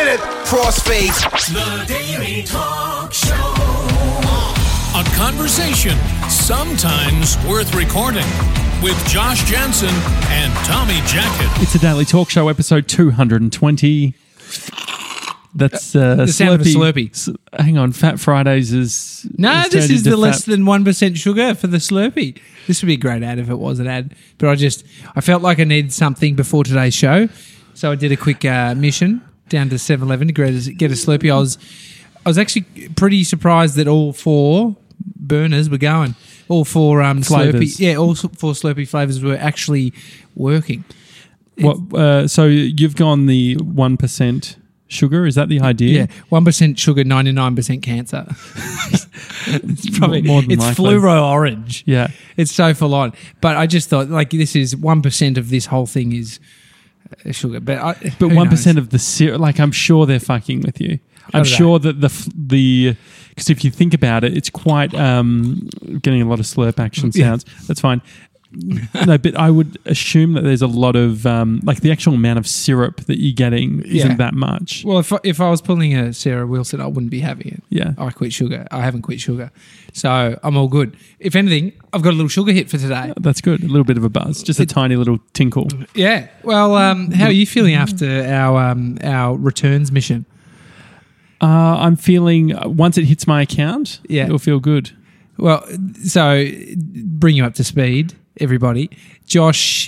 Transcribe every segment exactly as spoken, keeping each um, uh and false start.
minute. Crossfade. The Daily Talk Show. A conversation sometimes worth recording with Josh Jansen and Tommy Jacket. It's a Daily Talk Show, episode two hundred twenty. That's uh, the sound Slurpee. of a Slurpee. S- hang on, Fat Fridays is... No, is this turned is into the less fat- than one percent sugar for the Slurpee. This would be a great ad if it was an ad. But I just, I felt like I needed something before today's show. So I did a quick uh, mission down to seven eleven to get a, get a Slurpee. I was, I was actually pretty surprised that all four burners were going. All four um, Flavours. Slurpee, yeah, all four Slurpee flavours were actually working. What, uh, so you've gone the one percent sugar, is that the idea? Yeah, one percent sugar, ninety-nine percent cancer. It's probably, More than it's likely. fluoro orange. Yeah. It's so full on. But I just thought, like, this is one percent of this whole thing is uh, sugar. But I, But who one percent knows? of the syrup, like I'm sure they're fucking with you. I'm do they? sure that the f- the because if you think about it, it's quite um, getting a lot of slurp action Yeah. sounds. That's fine. No, but I would assume that there's a lot of um, like the actual amount of syrup that you're getting isn't Yeah. that much. Well, if I, if I was pulling a Sarah Wilson, I wouldn't be having it. Yeah. I quit sugar. I haven't quit sugar. So I'm all good. If anything, I've got a little sugar hit for today. That's good. A little bit of a buzz, just a tiny little tinkle. Yeah. Well, um, how are you feeling after our um, our returns mission? Uh, I'm feeling uh, once it hits my account, Yeah. it'll feel good. Well, so bring you up to speed, everybody. Josh,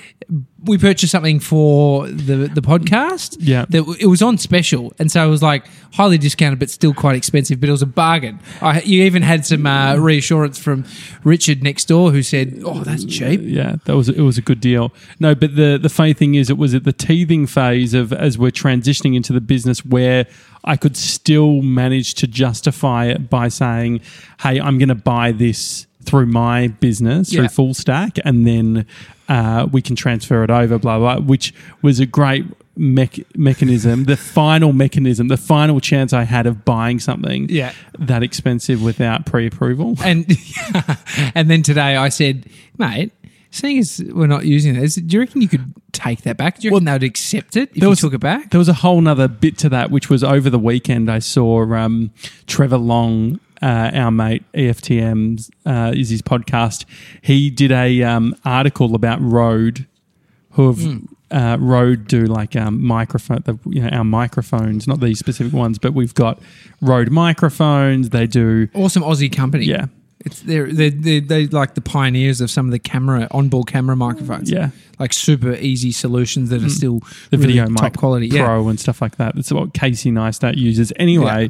we purchased something for the the podcast. Yeah. that it was on special, and so it was like highly discounted, but still quite expensive. But it was a bargain. I, you even had some uh, reassurance from Richard next door, who said, "Oh, that's cheap." Yeah, that was it was a good deal. No, but the the funny thing is, it was at the teething phase of as we're transitioning into the business where I could still manage to justify it by saying, "Hey, I'm going to buy this through my business through Yeah. Full Stack, and then uh, we can transfer it over." Blah blah, which was a great mech- mechanism. The final mechanism, the final chance I had of buying something Yeah. that expensive without pre-approval. And and then today I said, "Mate, seeing as we're not using this, do you reckon you could take that back? Do you reckon they would accept it if There you was- took it back?" There was a whole nother bit to that, which was over the weekend. I saw um, Trevor Long, uh, our mate, E F T M's uh, is his podcast. He did a um, article about Rode, who have Mm. uh, Rode do like um, microphone, the, you know, our microphones, not these specific ones, but we've got Rode microphones. They do, Awesome Aussie company. yeah, It's they're they're, they're they're like the pioneers of some of the camera onboard camera microphones. yeah. Like super easy solutions that are still The really Video top Mic quality. Pro Yeah. and stuff like that. That's what Casey Neistat uses. Anyway,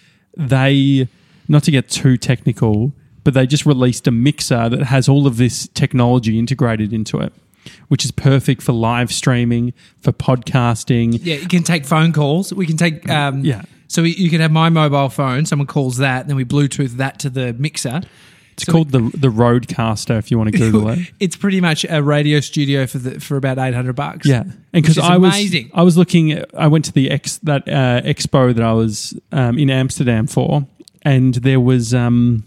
they, not to get too technical, but they just released a mixer that has all of this technology integrated into it, which is perfect for live streaming, for podcasting. Yeah, you can take phone calls. We can take um Yeah. So you can have my mobile phone, someone calls that, and then we Bluetooth that to the mixer. It's called the the Rodecaster if you want to Google it. It's pretty much a radio studio for the for about eight hundred bucks. Yeah, and because Which is I was amazing. I was looking, at, I went to the ex that uh, expo that I was um, in Amsterdam for, and there was um,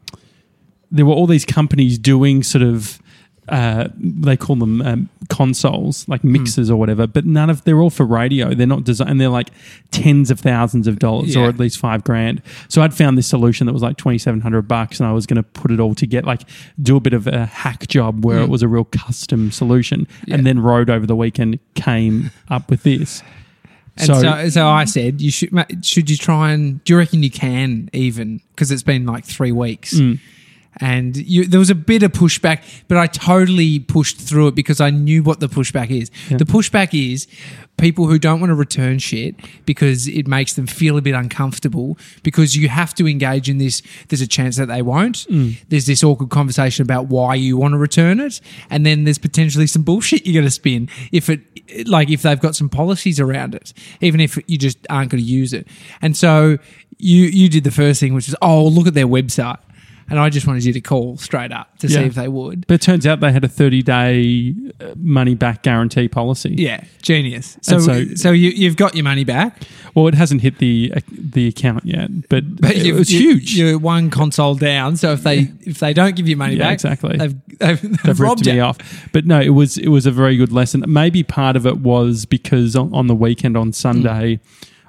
there were all these companies doing sort of uh, they call them um, consoles, like mixers or whatever, but none of they're all for radio. They're not designed, and they're like tens of thousands of dollars, Yeah. or at least five grand. So I'd found this solution that was like twenty seven hundred bucks, and I was going to put it all together, like do a bit of a hack job where it was a real custom solution. Yeah. And then Rode over the weekend came up with this. And so, so, I said, you should ma- should you try and do you reckon you can even because it's been like three weeks. Mm. And you, there was a bit of pushback, but I totally pushed through it because I knew what the pushback is. Yeah. The pushback is people who don't want to return shit because it makes them feel a bit uncomfortable because you have to engage in this. There's a chance that they won't. Mm. There's this awkward conversation about why you want to return it. And then there's potentially some bullshit you're going to spin if it, like if they've got some policies around it, even if you just aren't going to use it. And so you, you did the first thing, which is, oh, look at their website. And I just wanted you to call straight up to Yeah. see if they would. But it turns out they had a thirty-day money-back guarantee policy. Yeah, genius. So, And so, so- you, you've got your money back. Well, it hasn't hit the uh, the account yet, but, But it you've- was you- huge. You're one console down. So if they if they don't give you money Yeah, back, exactly. they've, they've, they've, They've robbed ripped me you. off. But no, it was it was a very good lesson. Maybe part of it was because on, on the weekend on Sunday,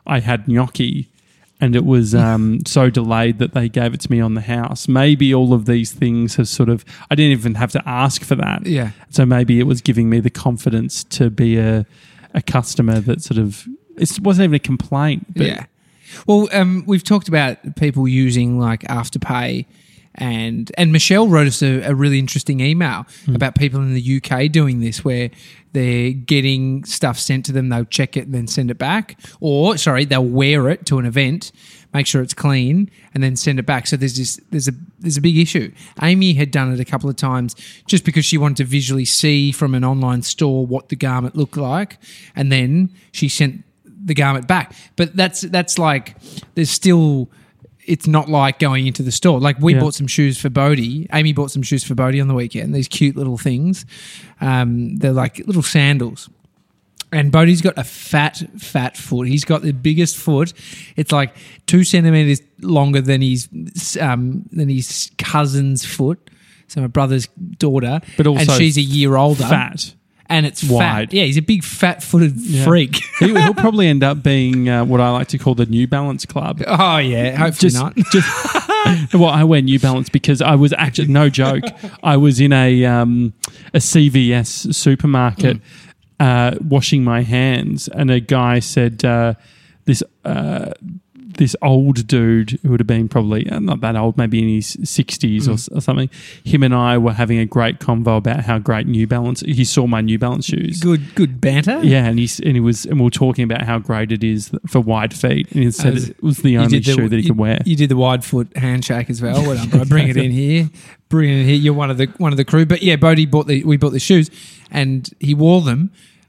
I had gnocchi. And it was um, so delayed that they gave it to me on the house. Maybe all of these things have sort of... I didn't even have to ask for that. Yeah. So maybe it was giving me the confidence to be a a customer that sort of... It wasn't even a complaint. But Yeah. Well, um, we've talked about people using like Afterpay, and and Michelle wrote us a, a really interesting email Mm. about people in the U K doing this, where they're getting stuff sent to them, they'll check it and then send it back, or sorry, they'll wear it to an event, make sure it's clean, and then send it back. So there's this there's a there's a big issue. Amy had done it a couple of times just because she wanted to visually see from an online store what the garment looked like, and then she sent the garment back. But that's that's like there's still... It's not like going into the store. Like we Yeah. bought some shoes for Bodhi. Amy bought some shoes for Bodhi on the weekend. These cute little things. Um, they're like little sandals. And Bodhi's got a fat, fat foot. He's got the biggest foot. It's like two centimeters longer than his um, than his cousin's foot. So my brother's daughter, But also and she's a year older. fat. And it's Wide. fat. Yeah, he's a big fat-footed Yeah. freak. He, he'll probably end up being uh, what I like to call the New Balance Club. Oh yeah, hopefully Just, not. just well, I wear New Balance because I was actually no joke. I was in a um, a C V S supermarket uh, washing my hands, and a guy said uh, this uh, this old dude who would have been probably uh, not that old, maybe in his sixties or, or something. Him and I were having a great convo about how great New Balance. He saw my New Balance shoes. Good, good banter. Yeah, and he and he was, and we were talking about how great it is for wide feet, and he said As- it was the You only did the- shoe that he you- could wear. You did the wide foot handshake as well. Well done, bro. Bring it in here. Bring it in here. You're one of the one of the crew. But yeah, Bodhi bought the we bought the shoes, and he wore them,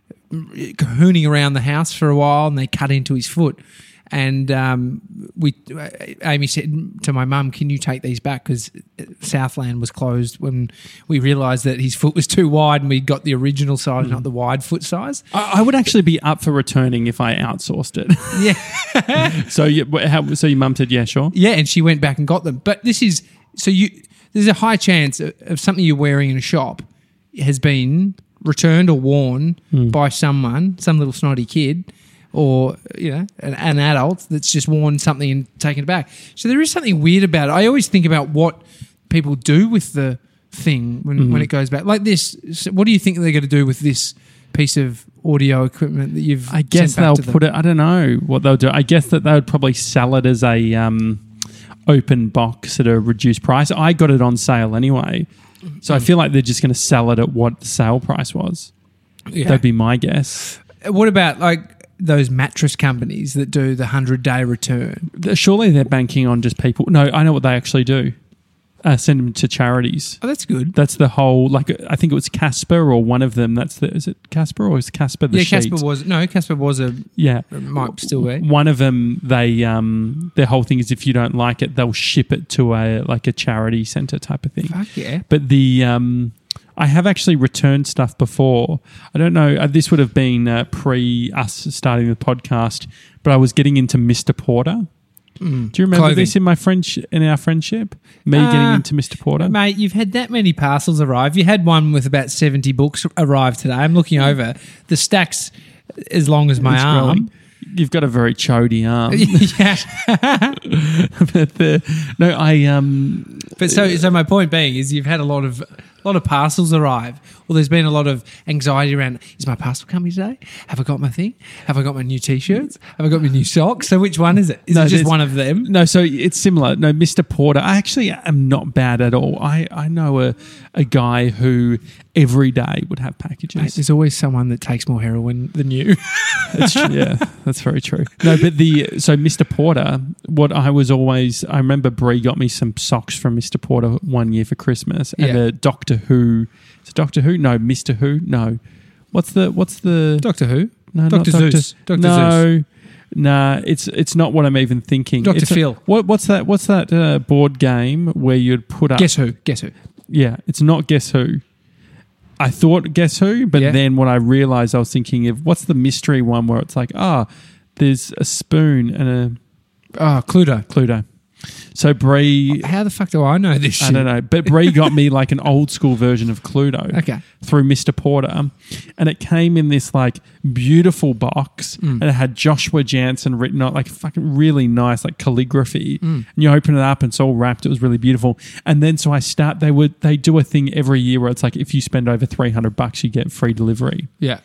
hooning around the house for a while, and they cut into his foot. And um, we, Amy said to my mum, "Can you take these back?" Because Southland was closed when we realised that his foot was too wide, and we got the original size, not the wide foot size. I, I would actually be up for returning if I outsourced it. Yeah. so, you, wh- how, so your mum said, "Yeah, sure." Yeah, and she went back and got them. But this is so you. There's a high chance of, of something you're wearing in a shop has been returned or worn by someone, some little snotty kid, or you know, an, an adult that's just worn something and taken it back. So there is something weird about it. I always think about what people do with the thing when, when it goes back. Like this, so what do you think they're going to do with this piece of audio equipment that you've? I guess sent back they'll to them? put it. I don't know what they'll do. I guess that they would probably sell it as a um, open box at a reduced price. I got it on sale anyway, so I feel like they're just going to sell it at what the sale price was. Yeah. That'd be my guess. What about like those mattress companies that do the hundred day return? Surely they're banking on just people. No, I know what they actually do. Uh, send them to charities. Oh, that's good. That's the whole. Like I think it was Casper or one of them. That's the. Is it Casper or is Casper the Yeah, sheet? Casper was no. Casper was a Yeah, might still be. one of them. They um their whole thing is if you don't like it, they'll ship it to a like a charity center type of thing. Fuck yeah. But the um, I have actually returned stuff before. I don't know. Uh, this would have been uh, pre us starting the podcast, but I was getting into Mister Porter. Mm. Do you remember Clothing. this in my friendship, in our friendship? Me Uh, getting into Mister Porter. Mate, you've had that many parcels arrive. You had one with about seventy books arrive today. I'm looking over the stacks as long as my It's arm. growing. You've got a very chody arm. Yeah. but the, no, I um. But so, so my point being is you've had a lot of a lot of parcels arrive. Well, there's been a lot of anxiety around, is my parcel coming today? Have I got my thing? Have I got my new T-shirts? Have I got my new socks? So which one is it? Is No, it just there's- one of them? No, so it's similar. No, Mister Porter. I actually am not bad at all. I, I know a, a guy who every day would have packages. Mate, there's always someone that takes more heroin than you. That's true. Yeah, that's very true. No, but the so Mister Porter. What I was always, I remember Brie got me some socks from Mister Porter one year for Christmas, and Yeah. a Doctor Who. Is it Doctor Who? No, Mister Who. No. What's the What's the Doctor Who? No, Doctor not Doctor Zeus. Doctor No. Nah, it's it's not what I'm even thinking. Doctor It's a- Phil. what what's that? What's that uh, board game where you'd put up? Guess who? Guess who? Yeah, it's not Guess Who. I thought Guess Who, but Yeah. then when I realised, I was thinking of what's the mystery one where it's like, ah, there's a spoon and a Oh, Cluedo. Cluedo. So Bree, How the fuck do I know this shit? I don't know, but Bree got me like an old school version of Cluedo. Okay. Through Mister Porter, and it came in this like beautiful box, Mm. and it had Joshua Jansen written on like fucking really nice like calligraphy. Mm. And you open it up, and it's all wrapped. It was really beautiful. And then so I start. They would they do a thing every year where it's like if you spend over three hundred bucks, you get free delivery. Yeah.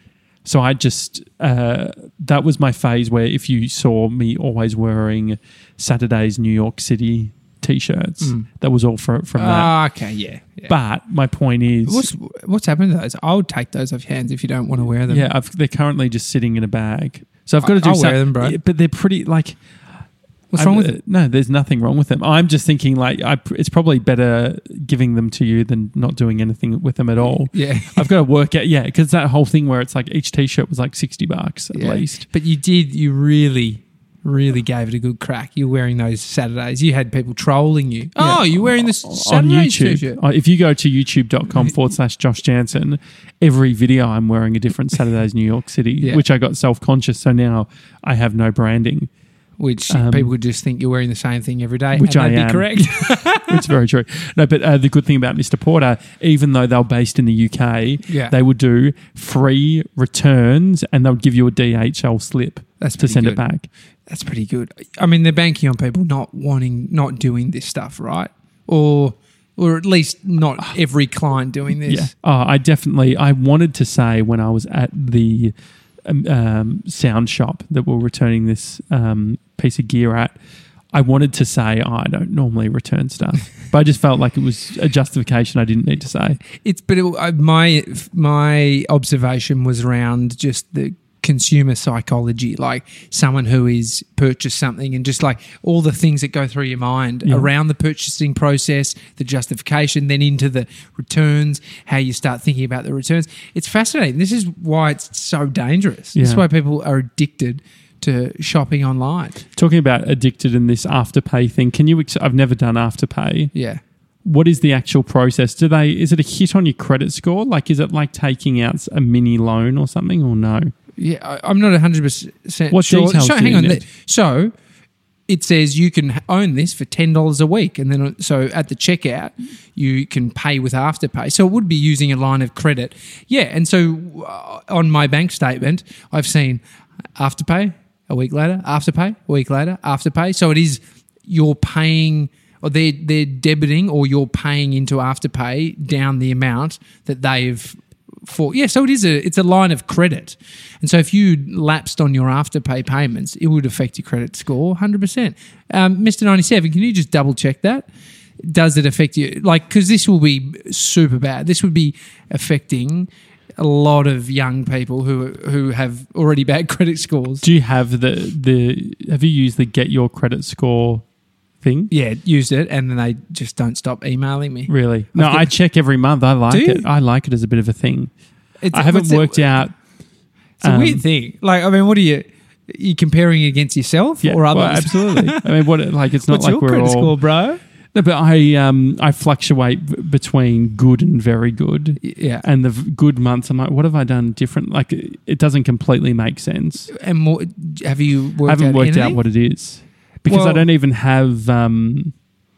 So I just, uh, that was my phase where if you saw me always wearing Saturday's New York City t-shirts, Mm. that was all for, from that. Ah, okay, yeah. yeah. But my point is... what's what's happened to those? I would take those off your hands if you don't want to wear them. Yeah, I've, they're currently just sitting in a bag. So I've got to do I'll wear something. them, bro. Yeah, but they're pretty, like... What's I'm- wrong with it? No, there's nothing wrong with them. I'm just thinking like I, it's probably better giving them to you than not doing anything with them at all. Yeah. I've got to work out, yeah, because that whole thing where it's like each t-shirt was like sixty bucks at Yeah. least. But you did, you really, really gave it a good crack. You're wearing those Saturdays. You had people trolling you. Oh, you're wearing this on Saturdays YouTube. t-shirt. Uh, If you go to youtube.com forward slash Josh Jansen, every video I'm wearing a different Saturday's New York City, Yeah. which I got self-conscious. So now I have no branding, Which Um, people would just think you're wearing the same thing every day. Which and I that'd am. be correct. It's very true. No, but uh, the good thing about Mister Porter, even though they're based in the U K, Yeah. they would do free returns and they would give you a D H L slip That's to pretty send good. it back. That's pretty good. I mean, they're banking on people not wanting, not doing this stuff, right? Or, or at least not every client doing this. Yeah. Oh, I definitely, I wanted to say when I was at the um, um, sound shop that we're returning this um, piece of gear at, I wanted to say, oh, I don't normally return stuff. But I just felt like it was a justification I didn't need to say. It's but it, uh, my my observation was around just the consumer psychology, like someone who is purchased something and just like all the things that go through your mind Yeah. around the purchasing process, the justification, then into the returns, how you start thinking about the returns. It's fascinating. This is why it's so dangerous. This is Yeah. why people are addicted to shopping online. Talking about addicted and this Afterpay thing, can you, ex- I've never done Afterpay. Yeah. What is the actual process? Do they, is it a hit on your credit score? Like, is it like taking out a mini loan or something or no? Yeah, I, I'm not one hundred percent What sure. details So, do hang you on. need? So it says you can own this for ten dollars a week. And then so at the checkout, you can pay with Afterpay. So it would be using a line of credit. Yeah. And so uh, on my bank statement, I've seen Afterpay a week later, Afterpay a week later, Afterpay. So it is you're paying or they're, they're debiting or you're paying into Afterpay down the amount that they've for yeah, so it is a it's a line of credit, and so if you lapsed on your Afterpay payments, it would affect your credit score one hundred percent. Um, Mister ninety-seven, can you just double check that? Does it affect you? Like, because this will be super bad. This would be affecting a lot of young people who who have already bad credit scores. Do you have the, the, have you used the get your credit score thing? Yeah, used it, and then they just don't stop emailing me. Really? No, got- I check every month. I like Do you? it. I like it as a bit of a thing. It's, I haven't it's a- worked out. It's a um, weird thing. Like, I mean, what are you? Are you comparing against yourself Yeah, or others? well, absolutely. I mean, what? Like, it's not What's like your we're credit all. score, bro? No, but I um I fluctuate b- between good and very good, Yeah. and the v- good months I'm like, what have I done different? Like, it it doesn't completely make sense. And more, have you worked I haven't out worked out anything? what it is because I Well- don't even have. um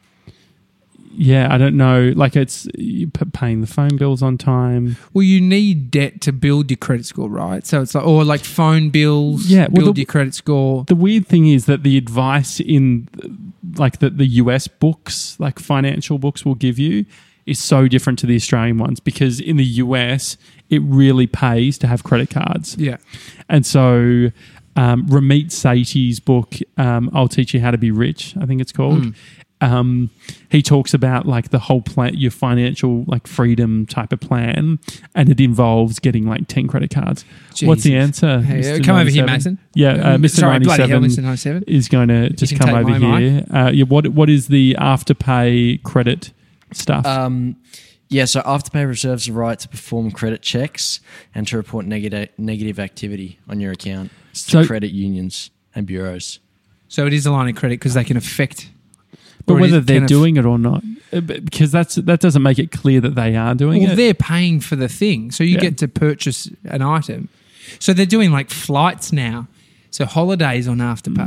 Yeah, I don't know. Like, it's you p- paying the phone bills on time. Well, you need debt to build your credit score, right? So it's like, or like phone bills, Yeah, well, build the- your credit score. The weird thing is that the advice in like the, the U S books, like financial books will give you is so different to the Australian ones because in the U S it really pays to have credit cards. Yeah. And so um, Ramit Sethi's book, um, I'll Teach You How to Be Rich, I think it's called. Mm. Um, he talks about like the whole plan, your financial like freedom type of plan, and it involves getting like ten credit cards. What's the Jesus. answer? Hey, Mister come over here, ninety-seven? Mason. Yeah, uh, Um, Mister sorry, bloody hell, ninety-seven Mister ninety-seven. is going to just can come take over my here. Uh, yeah, what what is the Afterpay credit stuff? Um, yeah, so Afterpay reserves the right to perform credit checks and to report negative negative activity on your account So- to credit unions and bureaus. So it is a line of credit because they can affect. but or it whether is- they're can aff- doing it or not, Uh, but- because that's that doesn't make it clear that they are doing Well, it. they're paying for the thing, so you Yeah. get to purchase an item. So they're doing like flights now. So holidays on Afterpay.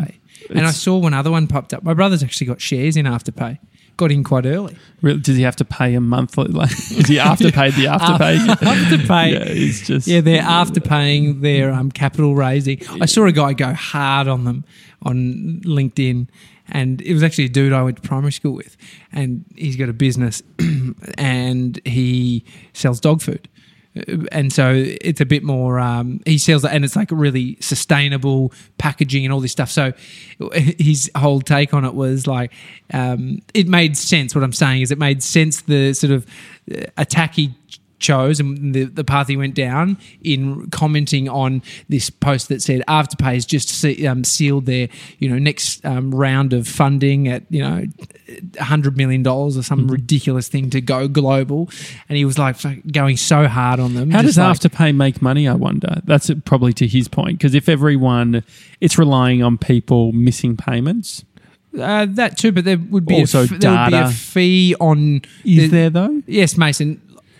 And I It's- saw one other one popped up. My brother's actually got shares in Afterpay. Got in quite early. Really, does he have to pay a monthly? Like, is he afterpaid the afterpay? Afterpay. Yeah, he's just Yeah, they're afterpaying their um, capital raising. I saw a guy go hard on them on LinkedIn, and it was actually a dude I went to primary school with, and he's got a business, and he sells dog food. And so it's a bit more, um, he sells it and it's like really sustainable packaging and all this stuff. So his whole take on it was like, um, it made sense. What I'm saying is it made sense the sort of attack he chose and the, the path he went down in commenting on this post that said Afterpay has just se- um, sealed their, you know, next um, round of funding at, you know, one hundred million dollars or some mm-hmm. ridiculous thing to go global. And he was like going so hard on them. How does like, Afterpay make money, I wonder? That's probably to his point. Because if everyone, it's relying on people missing payments. Uh, that too, but there would be, Also a, f- there would be a data. fee on... Is the, there though? Yes, Mason.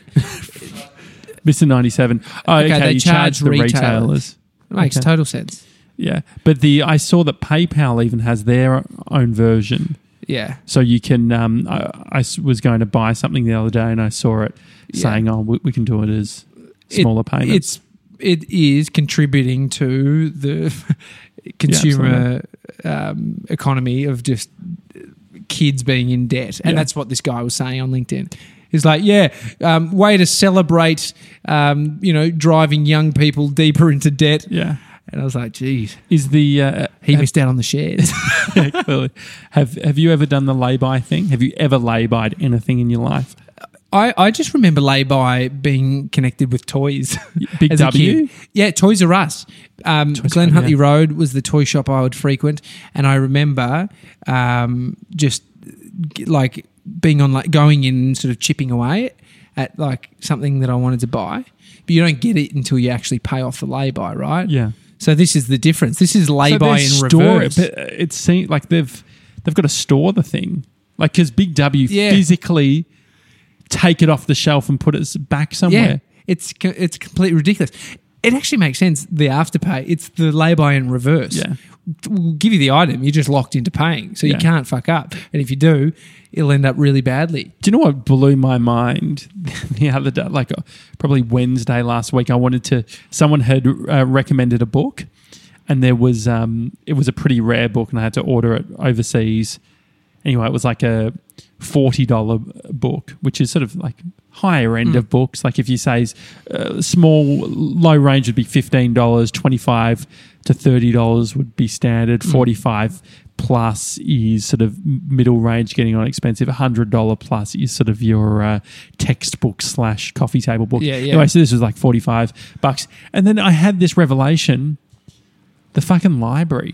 Mister ninety-seven. Oh, okay, they you charge charge the retailers. retailers. It makes Okay. total sense. Yeah, but the I saw that PayPal even has their own version. Yeah. So you can. Um, I, I s- was going to buy something the other day, and I saw it Yeah. saying, "Oh, we, we can do it as smaller it, payments." It's it is contributing to the consumer um, economy of just kids being in debt, and Yeah. that's what this guy was saying on LinkedIn. He's like, yeah, um, way to celebrate, um, you know, driving young people deeper into debt. yeah. And I was like, geez, Is the uh, he missed out on the shares. clearly. have Have you ever done the lay-by thing? Have you ever lay-byed anything in your life? I, I just remember lay-by being connected with toys. Big as a W? kid. Yeah, Toys R Us. Um, Toys Glen R Us, Huntly yeah. Road was the toy shop I would frequent, and I remember um, just g- like being on, like going in and sort of chipping away at like something that I wanted to buy, but you don't get it until you actually pay off the lay-by, right? Yeah. So this is the difference. This is lay-by in So store reverse. it, but it seems like they've they've got to store the thing, like because Big W Yeah. physically take it off the shelf and put it back somewhere. Yeah, it's co- it's completely ridiculous. It actually makes sense. The Afterpay, it's the lay-by in reverse. Yeah. We'll give you the item, you're just locked into paying, so you Yeah. can't fuck up. And if you do, it'll end up really badly. Do you know what blew my mind the other day? Like uh, probably Wednesday last week, I wanted to. Someone had uh, recommended a book, and there was um, it was a pretty rare book, and I had to order it overseas. Anyway, it was like a forty dollar book, which is sort of like higher end Mm. of books. Like if you say uh, small, low range would be fifteen dollars, twenty five to thirty dollars would be standard, Mm. forty five plus is sort of middle range, getting on expensive. one hundred dollars plus is sort of your uh, textbook slash coffee table book. Yeah, yeah. Anyway, so this was like forty-five bucks. And then I had this revelation, the fucking library.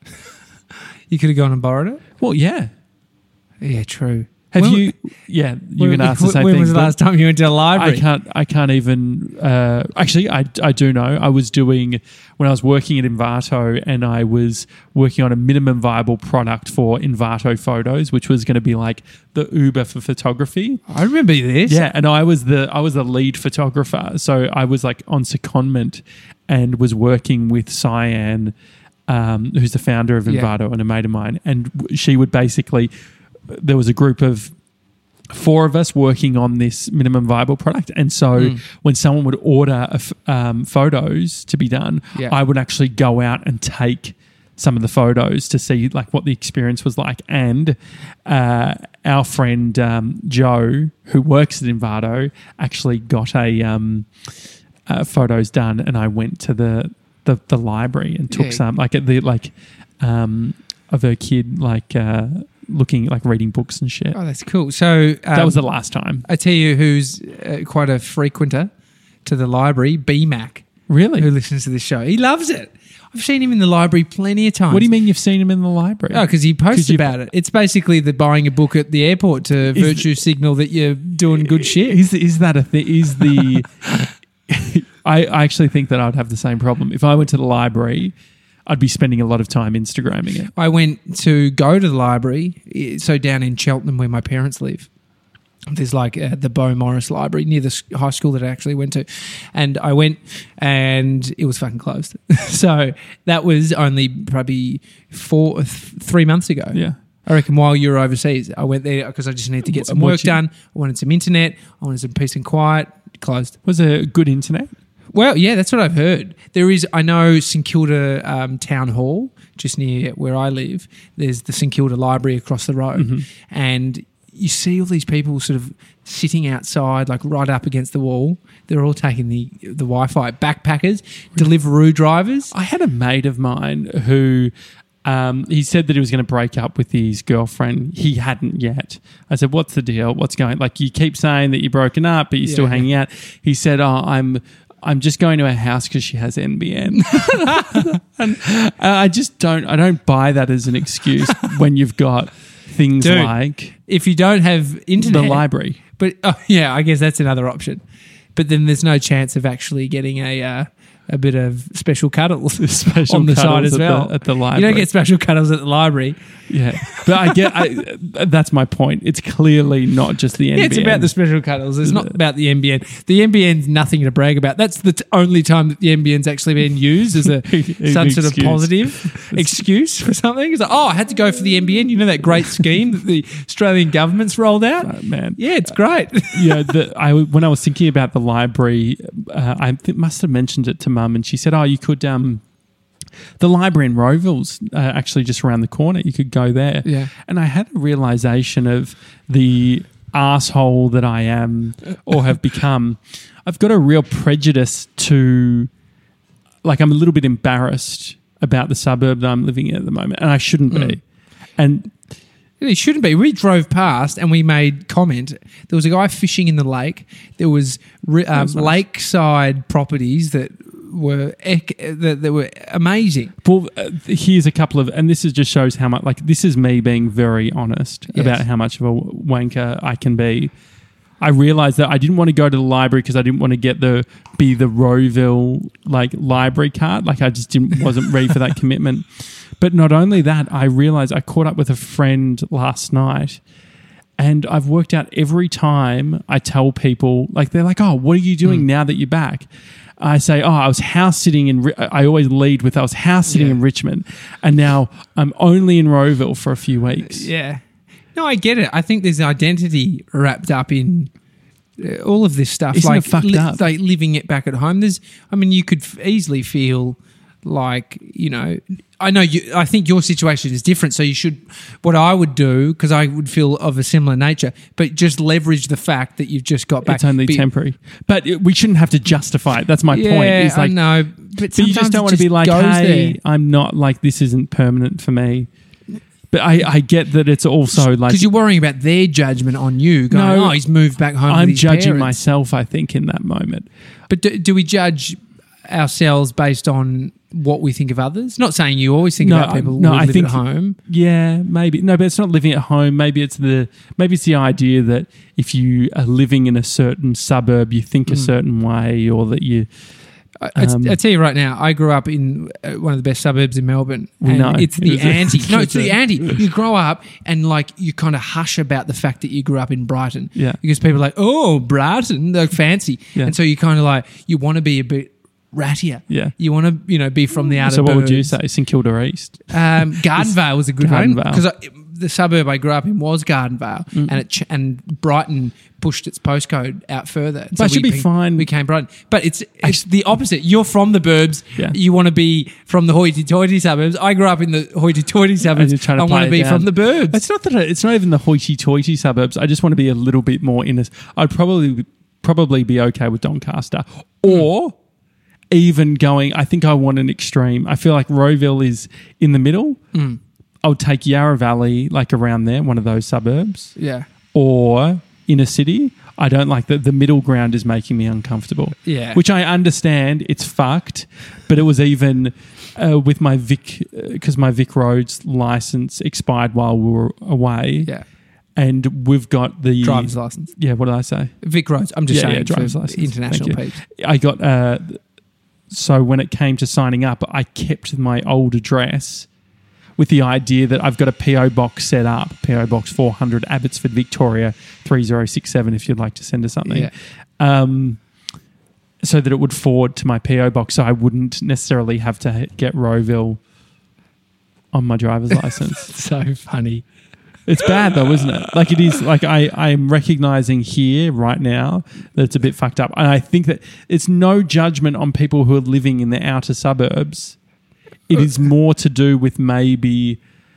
You could have gone and borrowed it. Well, yeah. Yeah, true. Have When- you, yeah, you're when- going to ask the same When thing. was the but last time you went to a library? I can't, I can't even, uh, actually, I, I do know. I was doing, when I was working at Envato and I was working on a minimum viable product for Envato Photos, which was going to be like the Uber for photography. I remember this. Yeah, and I was the I was the lead photographer, so I was like on secondment and was working with Cyan, um, who's the founder of Yeah. Envato and a mate of mine, and w- she would basically. There was a group of four of us working on this minimum viable product, and so Mm. when someone would order a f- um, photos to be done, Yeah. I would actually go out and take some of the photos to see like what the experience was like. And uh, our friend um, Joe, who works at Envato, actually got a um, uh, photos done, and I went to the the, the library and took Yeah. some like at the like um, of her kid like uh, looking like reading books and shit. Oh, that's cool. So um, that was the last time. I tell you who's uh, quite a frequenter to the library, B Mac, Really? who listens to this show. He loves it. I've seen him in the library plenty of times. What do you mean you've seen him in the library? Oh, because he posts 'Cause you- about it. It's basically the buying a book at the airport to Is virtue signal that you're doing good shit. Is is that a thing? Is the I, I actually think that I'd have the same problem if I went to the library. I'd be spending a lot of time Instagramming it. I went to go to the library, eh, so down in Cheltenham where my parents live, There's like uh, the Beau Morris Library near the s- high school that I actually went to. And I went and it was fucking closed. So that was only probably four, th- three months ago. Yeah. I reckon while you were overseas, I went there because I just needed to get some What'd work you- done. I wanted some internet. I wanted some peace and quiet. Closed. Was there good internet? Well, yeah, that's what I've heard. There is, I know St Kilda um, Town Hall, just near where I live. There's the St Kilda Library across the road. Mm-hmm. And you see all these people sort of sitting outside, like right up against the wall. They're all taking the, the Wi-Fi. Backpackers, Deliveroo drivers. I had a mate of mine who um, he said that he was going to break up with his girlfriend. He hadn't yet. I said, "What's the deal? What's going?" Like, you keep saying that you're broken up, but you're Yeah. still hanging out. He said, "Oh, I'm." I'm just going to her house because she has N B N. And I just don't. I don't buy that as an excuse when you've got things Dude, like If you don't have internet. the library. But oh, yeah, I guess that's another option. But then there's no chance of actually getting a uh, a bit of special cuddles Special on the side cuddles as at well. the- at the You library. don't get special cuddles at the library. Yeah, but I get. I, that's my point. It's clearly not just the N B N. Yeah, it's about the special cuddles. It's not about the N B N. The N B N's nothing to brag about. That's the t- only time that the N B N's actually been used as a An some sort of excuse. positive excuse for something. It's like, oh, I had to go for the N B N. You know that great scheme that the Australian government's rolled out? Oh, man. Yeah, it's great. Yeah, the, I when I was thinking about the library, uh, I th- must have mentioned it to Mum, and she said, "Oh, you could." Um, the library in Rowville's uh, actually just around the corner. You could go there. Yeah. And I had a realization of the asshole that I am or have become. I've got a real prejudice to, like, I'm a little bit embarrassed about the suburb that I'm living in at the moment, and I shouldn't be. Mm. And It shouldn't be. We drove past and we made comment. There was a guy fishing in the lake. There was, ri- um, was nice. lakeside properties that were ec- that, that were amazing. Well, uh, here's a couple of, and this is just shows how much, like, this is me being very honest Yes. about how much of a wanker I can be. I realized that I didn't want to go to the library because I didn't want to get the, be the Rowville, like, library card. Like, I just didn't, wasn't ready for that commitment. But not only that, I realized I caught up with a friend last night, and I've worked out every time I tell people, like, they're like, "Oh, what are you doing now that you're back?" I say, "Oh, I was house sitting in." Ri- I always lead with, "I was house sitting Yeah. in Richmond, and now I'm only in Rowville for a few weeks." Yeah. No, I get it. I think there's identity wrapped up in uh, all of this stuff. Isn't it like, fucked up? like living it back at home. There's, I mean, you could f- easily feel like, you know, I know you, I think your situation is different. So you should, what I would do, because I would feel of a similar nature, but just leverage the fact that you've just got back. It's only Be- temporary, but it, we shouldn't have to justify it. That's my Yeah, point. It's like, I know. But, but you just sometimes don't it want to be like, goes "Hey, there. I'm not like this isn't permanent for me." But I, I get that it's also like Because you're worrying about their judgment on you, going, No, oh, he's moved back home. with I'm his judging parents. myself. I think in that moment. But do, do we judge ourselves based on what we think of others? Not saying you always think No, about people no, who I live think- at home. Yeah, maybe no, but it's not living at home. Maybe it's the maybe it's the idea that if you are living in a certain suburb, you think a certain way, or that you. I, I- Um, I tell you right now, I grew up in uh, one of the best suburbs in Melbourne. We And know. it's the Is it? anti. No, it's the Is it? anti. You grow up and like you kind of hush about the fact that you grew up in Brighton. Yeah. Because people are like, oh, Brighton, they're fancy. Yeah. And so you kind of like, you want to be a bit rattier. Yeah. You want to, you know, be from the outer So what would you burbs. say? St Kilda East. Um, Gardenvale was a good one Gardenvale. because the suburb I grew up in was Gardenvale, Mm. and it ch- and Brighton pushed its postcode out further. And But it should we be be- fine. We came Brighton, but it's it's the opposite. You're from the burbs. Yeah. You want to be from the hoity-toity suburbs. I grew up in the hoity-toity suburbs. you're trying to I play want to it be down. from the burbs. It's not that I- it's not even the hoity-toity suburbs. I just want to be a little bit more in. A, I'd probably probably be okay with Doncaster, or even going. I think I want an extreme. I feel like Rowville is in the middle. Mm. I would take Yarra Valley, like around there, one of those suburbs, Yeah. or inner city. I don't like that. The middle ground is making me uncomfortable. Yeah. Which I understand. It's fucked. But it was even uh, with my Vic, because my Vic Roads license expired while we were away. Yeah. And we've got the Driver's license. Yeah, what did I say? Vic Roads. I'm just Yeah, saying yeah, driver's for license. international Thank you. peeps. I got. Uh, so when it came to signing up, I kept my old address, with the idea that I've got a P O box set up, P O Box four hundred, Abbotsford, Victoria, three zero six seven, if you'd like to send us something. Yeah. Um, so that it would forward to my P O box, so I wouldn't necessarily have to get Rowville on my driver's license. So funny. It's bad though, isn't it? Like it is. Like I, I am recognizing here right now that it's a bit fucked up, and I think that it's no judgment on people who are living in the outer suburbs. It is more to do with maybe,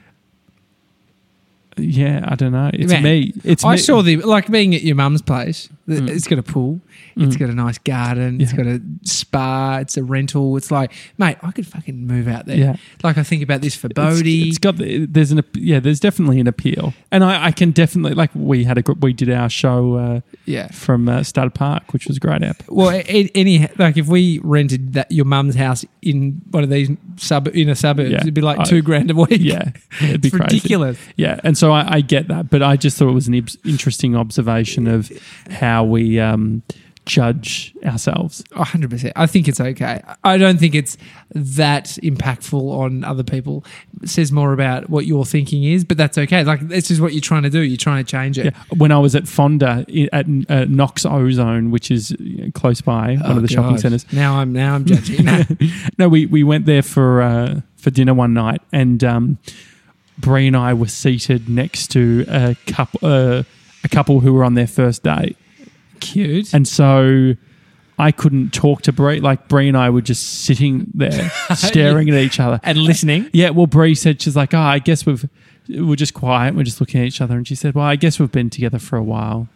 yeah, I don't know. It's Man, me. It's I me. saw the like being at your mum's place. The- Mm. It's got a pool. It's Mm. got a nice garden. It's Yeah. got a spa. It's a rental. It's like, mate, I could fucking move out there. Yeah. Like I think about this for It's- Bodie. it's got the, there's an ap- yeah there's definitely an appeal, and I, I can definitely like we had a gr- we did our show uh, yeah. from uh, Stud Park, which was a great app. Well, a- any like if we rented that your mum's house in one of these sub inner suburbs, Yeah. it'd be like Oh, two grand a week. Yeah, it'd be It's crazy. ridiculous. Yeah, and so I, I get that, but I just thought it was an ibs- interesting observation of how we um, judge ourselves. one hundred percent. I think it's okay. I don't think it's that impactful on other people. It says more about what your thinking is, but that's okay. Like, this is what you're trying to do. You're trying to change it. Yeah. When I was at Fonda i- at uh, Knox Ozone, which is you know, close by, one Oh, of the shopping God. centres. Now I'm now I'm judging. No. No, we, we went there for uh, for dinner one night, and um, Bree and I were seated next to a couple uh, a couple who were on their first date, Cute. and so I couldn't talk to Bree. Like Bree and I were just sitting there staring at each other. And listening. Yeah, well, Bree said, she's like, oh, I guess we've, we're just quiet. We're just looking at each other. And she said, well, I guess we've been together for a while.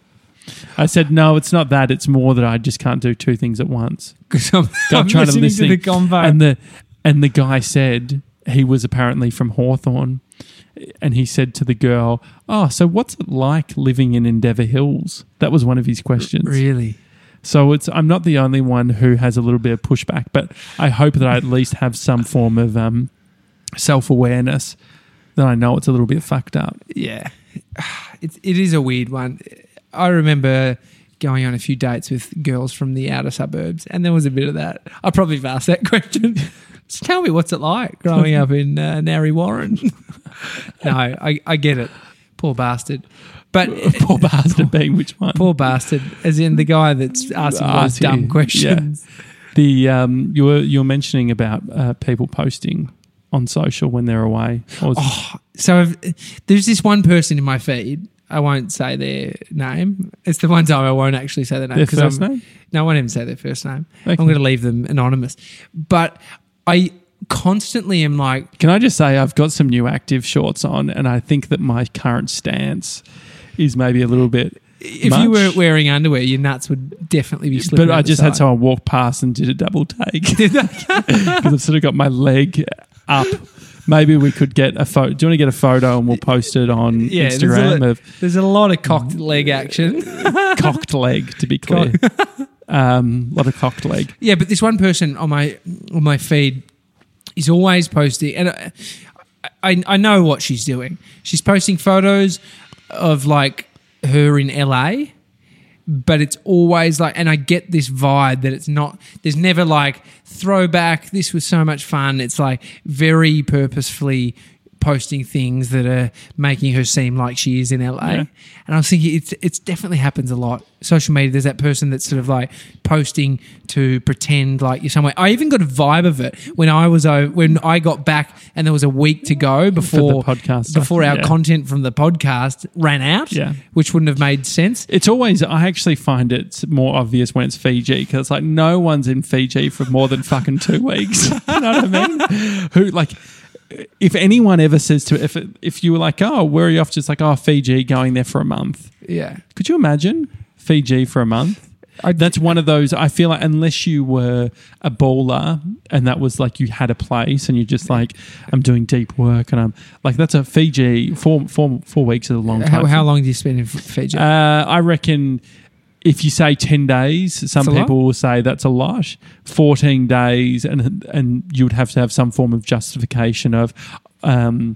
I said, no, it's not that. It's more that I just can't do two things at once. Because I'm, I'm trying to listening listen. to the convo. And the, and the guy said, he was apparently from Hawthorne. And he said to the girl, oh, so what's it like living in Endeavour Hills? That was one of his questions. Really? So it's I'm not the only one who has a little bit of pushback, but I hope that I at least have some form of um, self-awareness that I know it's a little bit fucked up. Yeah. It's, it is a weird one. I remember going on a few dates with girls from the outer suburbs, and there was a bit of that. I probably have asked that question. Just tell me what's it like growing up in uh, Narry Warren. No, I, I get it. Poor bastard. But Poor bastard being which one? poor bastard, as in the guy that's asking those Ask you, dumb questions. yeah. The um, you were you were mentioning about uh, people posting on social when they're away. Or was- Oh, so if, there's this one person in my feed. I won't say their name. It's the one time I won't actually say their name. Their 'cause first I'm- name? No, I won't even say their first name. Okay. I'm going to leave them anonymous. But I constantly am like, Can I just say I've got some new active shorts on, and I think that my current stance is maybe a little bit. if much. you weren't wearing underwear, your nuts would definitely be slipping. But out I the just side. had someone walk past and did a double take because I've sort of got my leg up. Maybe we could get a photo. Do you want to get a photo and we'll post it on Yeah, there's Instagram a, of there's a lot of cocked leg action. cocked leg, to be clear. Um, a lot of cocked leg. Yeah, but this one person on my on my feed is always posting, and I, I I know what she's doing. She's posting photos of like her in L A, but it's always like, and I get this vibe that it's not. There's never like throwback. This was so much fun. It's like very purposefully posting things that are making her seem like she is in L A. Yeah. And I was thinking it's it's definitely happens a lot. Social media, there's that person that's sort of like posting to pretend like you're somewhere. I even got a vibe of it when I was uh, when I got back and there was a week to go before podcast stuff, before our yeah. content from the podcast ran out, Yeah. which wouldn't have made sense. It's always, I actually find it's more obvious when it's Fiji because it's like no one's in Fiji for more than fucking two weeks. You know what I mean? Who, like, if anyone ever says to, if if you were like, oh, where are you off to? It's like, oh, Fiji, going there for a month. Yeah. Could you imagine Fiji for a month? I- That's one of those, I feel like, unless you were a baller and that was like you had a place and you're just like, I'm doing deep work and I'm like, that's a Fiji, four, four, four weeks is a long time. How, how long do you spend in F- Fiji? Uh, I reckon if you say ten days, some That's a lot. people will say that's a lot. fourteen days, and and you would have to have some form of justification of, um,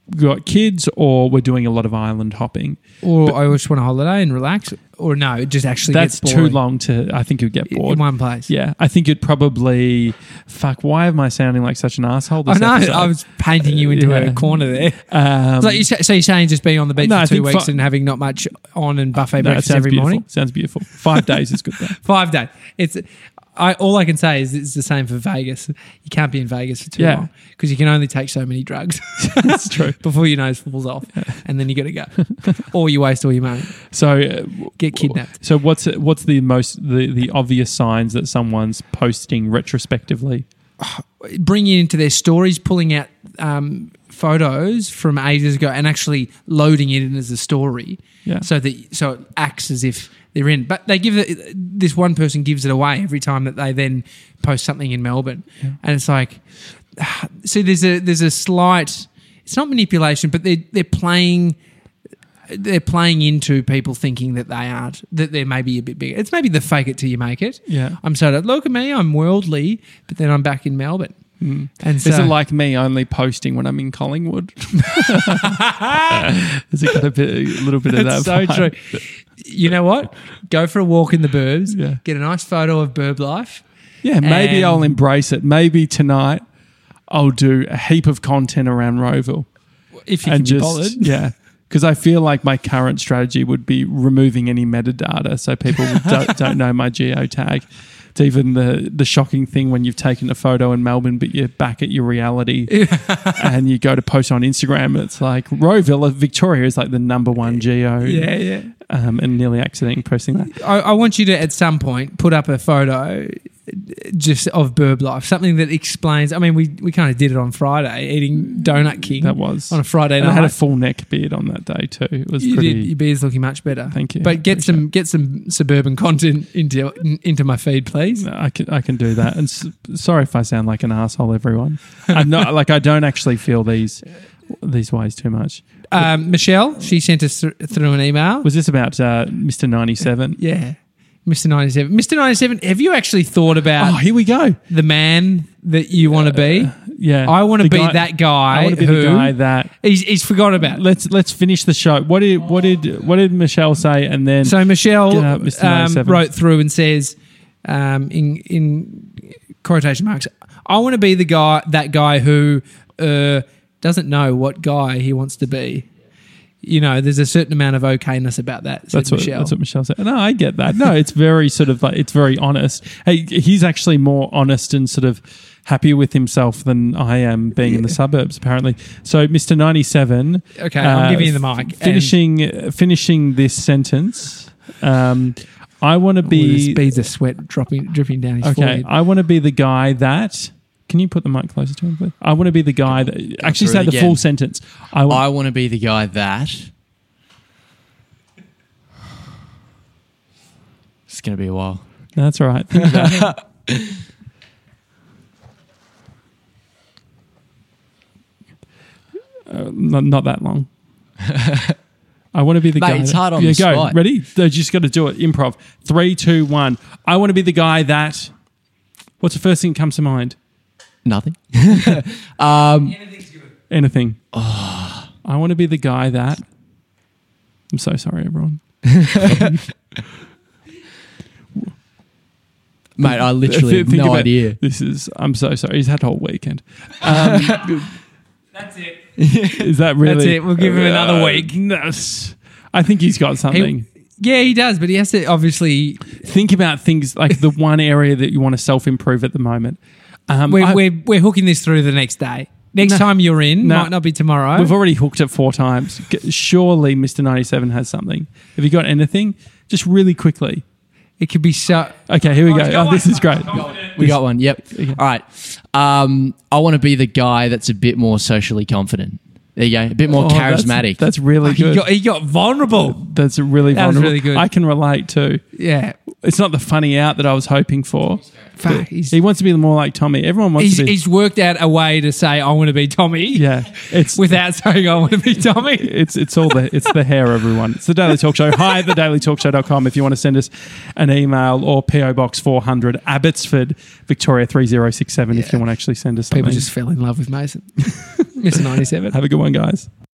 got kids or we're doing a lot of island hopping. Or I just want a holiday and relax. Or no, it just actually That's gets too boring long to, I think you'd get bored. in one place. Yeah, I think you'd probably, fuck, why am I sounding like such an asshole I this know. episode? I was painting you into Yeah. a corner there. Um, So, you, say- so you're saying just being on the beach No, I for two think weeks fi- and having not much on and buffet no, it breakfast sounds every beautiful. morning? Sounds beautiful. Five days is good though. Five days. It's I all I can say is it's the same for Vegas. You can't be in Vegas for too Yeah. long because you can only take so many drugs. That's true. Before your nose falls off, and then you got to go, or you waste all your money, So, uh, get kidnapped. so what's what's the most the, the obvious signs that someone's posting retrospectively? Bringing into their stories, pulling out um, photos from ages ago, and actually loading it in as a story, Yeah. so that so it acts as if they're in. But they give it. This one person gives it away every time that they then post something in Melbourne, and it's like, see, there's a there's a slight. It's not manipulation, but they're they're playing. They're playing into people thinking that they aren't, that they're maybe a bit bigger. It's maybe the fake it till you make it. Yeah. I'm so look at me, I'm worldly, but then I'm back in Melbourne. Mm. And so, Is it like me only posting when I'm in Collingwood? Has it got a, bit, a little bit of that? It's so vibe? true. You know what? Go for a walk in the burbs. Yeah. Get a nice photo of burb life. Yeah, maybe And- I'll embrace it. Maybe tonight I'll do a heap of content around Roeville. If you and can just, be bothered. yeah. Because I feel like my current strategy would be removing any metadata so people don't, don't know my geotag. It's even the, the shocking thing when you've taken a photo in Melbourne, but you're back at your reality and you go to post on Instagram. It's like Roeville, Victoria is like the number one geo. Yeah, yeah. Um, and nearly accidentally posting that. I, I want you to, at some point, put up a photo just of burb life, something that explains. I mean, we, we kind of did it on Friday, eating Donut King. That was. on a Friday And night. I had a full neck beard on that day too. It was You pretty. did, your beard's looking much better. Thank you. But get Appreciate some get some suburban content into into my feed, please. No, I can I can do that. And s- sorry if I sound like an asshole, everyone. I'm not like I don't actually feel these these ways too much. Um, Michelle, she sent us th- through an email. Was this about uh, Mister ninety-seven? Yeah, Mister ninety-seven. Mister ninety-seven, have you actually thought about Oh, here we go. the man that you want to be? Yeah, I want to The be that guy. I want to be who the guy that. he's, he's forgot about. Let's let's finish the show. What did what did what did Michelle say? And then So Michelle Get up, Mister um, ninety-seven. wrote through and says, um, in in quotation marks, I want to be the guy, that guy who uh, doesn't know what guy he wants to be. You know, there's a certain amount of okayness about that. Said That's what, Michelle. that's what Michelle said. No, I get that. No, it's very sort of like, it's very honest. Hey, he's actually more honest and sort of happier with himself than I am being in the suburbs, apparently. So, Mister ninety-seven. Okay, I'm giving you the mic. And- Finishing, finishing this sentence. Um, I want to Ooh, there's be. beads of sweat dropping, dripping down his Okay, forehead. I want to be the guy that. Can you put the mic closer to him, please? I want to be the guy that. Actually, through say it the again. full sentence. I want. I want to be the guy that. It's going to be a while. No, that's all right. Think about it. Uh, not, not that long. I want to be the Mate, guy. it's that- hard on yeah, the go. spot. Ready? They just got to do it. Improv. Three, two, one. I want to be the guy that. What's the first thing that comes to mind? Nothing. Anything. Oh. I want to be the guy that. I'm so sorry, everyone. Mate, I literally have Think no about- idea. This is. I'm so sorry. He's had a whole weekend. Um, That's it. is that really? That's it. We'll give him another Uh, week. no, s- I think he's got something. He, yeah, he does, but he has to obviously. Think about things like the one area that you want to self improve at the moment. Um, We're, I- we're, we're hooking this through the next day. Next No. time you're in, No. might not be tomorrow. We've already hooked it four times. G- Surely Mister ninety-seven has something. Have you got anything? Just really quickly. It could be so. Okay, here we Oh, go. he's got Oh, this one. is great. We got one. Yep. All right. Um, I want to be the guy that's a bit more socially confident. There you go. A bit more Oh, that's- charismatic. That's, really He good. got, he got vulnerable. That's really That was vulnerable. really good. I can relate too. Yeah. It's not the funny out that I was hoping for. Fuck, he's, He wants to be more like Tommy. Everyone wants he's, to be. he's worked out a way to say, I want to be Tommy. Yeah, it's Without saying, I want to be Tommy. It's it's all the it's the hair, everyone. It's the Daily Talk Show. Hi at the daily talk show dot com if you want to send us an email, or P O Box four hundred, Abbotsford, Victoria three zero six seven if you want to actually send us something. People just fell in love with Mason. Mister ninety-seven. Have a good one, guys.